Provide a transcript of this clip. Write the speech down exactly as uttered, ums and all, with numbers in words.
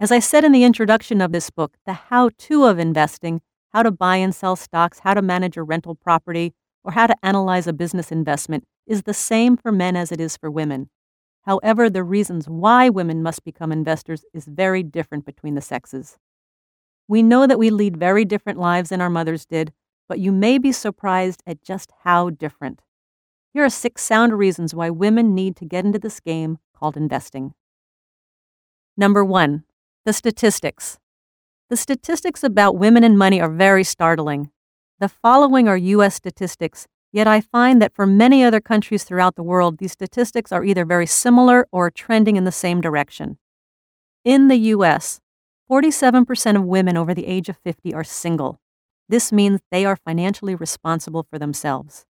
As I said in the introduction of this book, the how-to of investing, how to buy and sell stocks, how to manage a rental property, or how to analyze a business investment, is the same for men as it is for women. However, the reasons why women must become investors is very different between the sexes. We know that we lead very different lives than our mothers did, but you may be surprised at just how different. Here are six sound reasons why women need to get into this game called investing. Number one, the statistics. The statistics about women and money are very startling. The following are U S statistics, yet I find that for many other countries throughout the world, these statistics are either very similar or trending in the same direction. In the U S, forty-seven percent of women over the age of fifty are single. This means they are financially responsible for themselves.